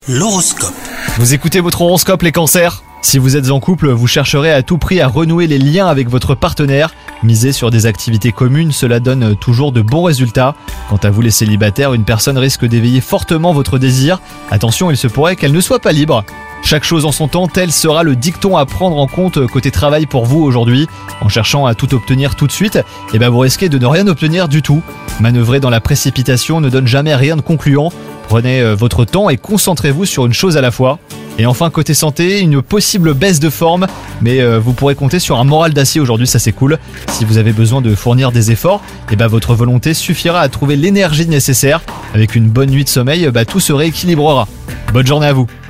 L'horoscope. Vous écoutez votre horoscope les cancers ? Si vous êtes en couple, vous chercherez à tout prix à renouer les liens avec votre partenaire. Misez sur des activités communes, cela donne toujours de bons résultats. Quant à vous les célibataires, une personne risque d'éveiller fortement votre désir. Attention, il se pourrait qu'elle ne soit pas libre. Chaque chose en son temps, tel sera le dicton à prendre en compte côté travail pour vous aujourd'hui. En cherchant à tout obtenir tout de suite, vous risquez de ne rien obtenir du tout. Manœuvrer dans la précipitation ne donne jamais rien de concluant. Prenez votre temps et concentrez-vous sur une chose à la fois. Et enfin, côté santé, une possible baisse de forme, mais vous pourrez compter sur un moral d'acier aujourd'hui, ça c'est cool. Si vous avez besoin de fournir des efforts, votre volonté suffira à trouver l'énergie nécessaire. Avec une bonne nuit de sommeil, tout se rééquilibrera. Bonne journée à vous.